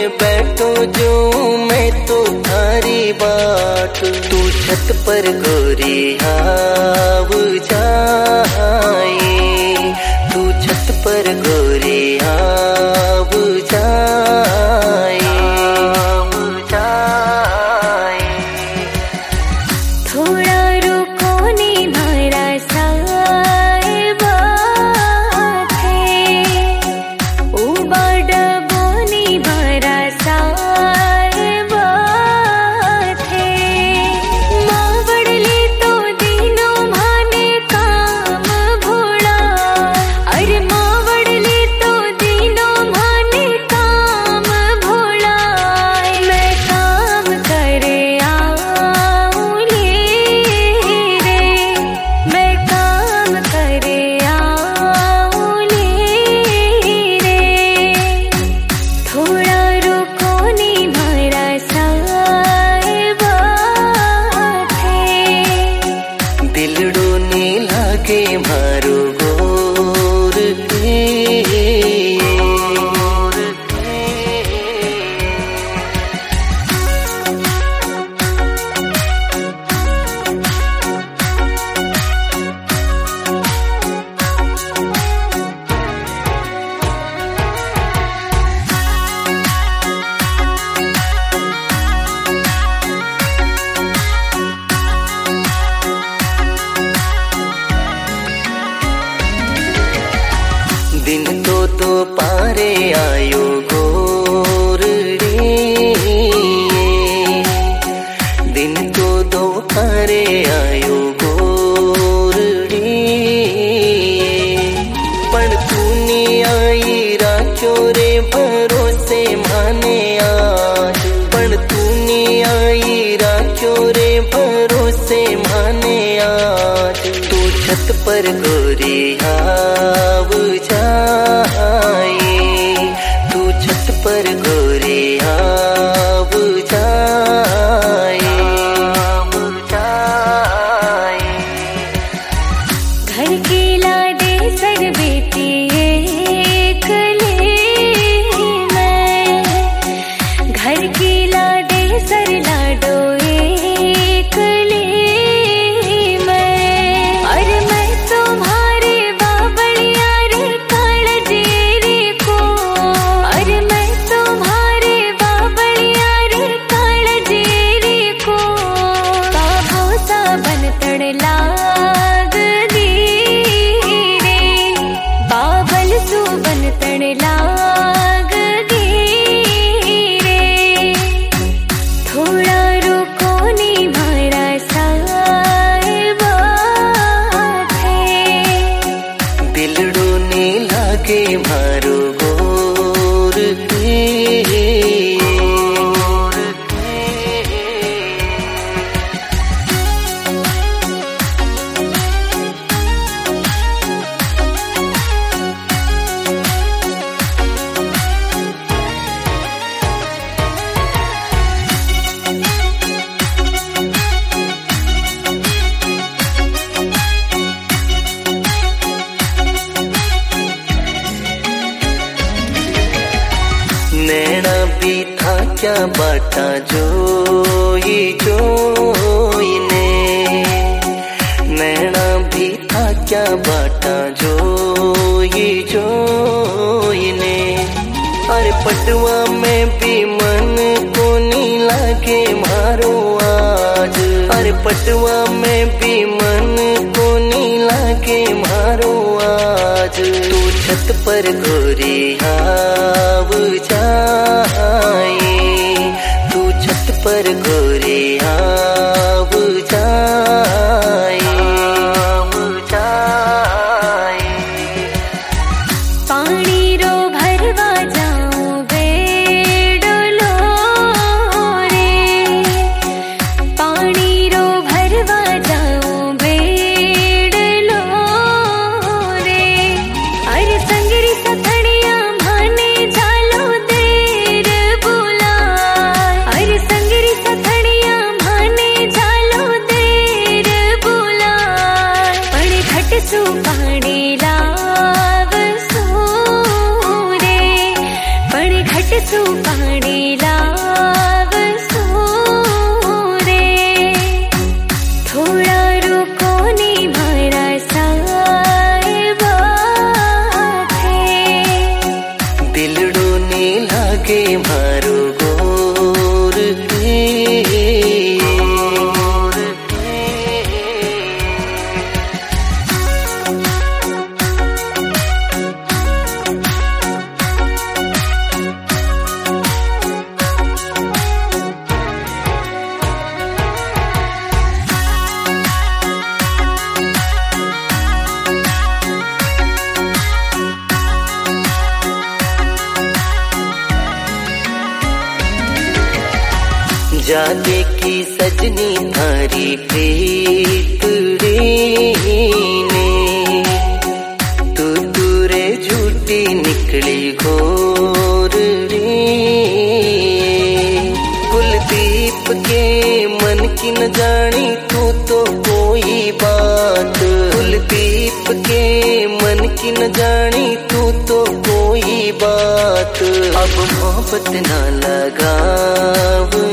बैठो जो मैं तो थारी बाट। तू छत पर गोरी आव जाए, तू छत पर गोरी आव जाए। थोड़ा रुको नी मारा साहिबा थे, उबाड़ा बोनी मारा साहिबा थे। माँ बड़ली तो दिनों माने काम भोला, अरे माँ बड़ली तो दिनों माने काम भोला। मैं काम करे आऊँगी रे, मैं काम करे आऊँगी रे। थोड़ा रुको नी मारा साहिबा थे। दिलड़ो नी लागे मारो गोर के। दिन तो पारे आयो गोर रे, दिन तो पारे आयो गोर रे। पण तू नी आई राचो रे भरोसे माने आज, पण तू नी आई राचो रे भरोसे माने आज। तू छत पर गोरी आव जाए, तू छत पर गोरी आव जाए। घर की लाडे सर बेटी एक ले मैं, घर की लाडे सर लाडो एक ले मैं। अरे मैं तुम्हारे बाबड़िया रे कालजेरी को, अरे मैं तुम्हारे बाबड़िया रे कालजेरी को। बाबो सा बन तड़ लाग दी रे, बाबल सु बन तड़ लाग दी रे। थोड़ा रुको नी मारा साहिबा थे। दिलड़ो नी लागे मारो गोर के। नैना भी था क्या बाटा जोई जोई ने, नैना भी था क्या बाटा जोई जोई ने। अरे पटवा में भी मन को नी लागे मारो आज, अरे पटवा में भी मन को नी लागे मारो आज। तू छत पर गोरी आव जाए, तू छत पर गोरी आव जाए। पानी रो भरवा जाऊं बेडलो रे, पानी रो भरवा जाऊं बेडलो रे। अरे संगरी सथड़िया माने झालो देर बुला, अरे संगरी सथड़िया कट सुपाड़ी लाव सूरे थोड़ा रुको ने मारा साहिबा थे दिलड़ो ने लागे मारो गोर रे जाने की सजनी थारी प्रीत रे ने तू दूरे झूठी निकली घोर रे कुलदीप के मन की न जानी तू तो कोई बात कुलदीप के मन की न जानी तू तो कोई बात अब मोहब्बत ना लगाव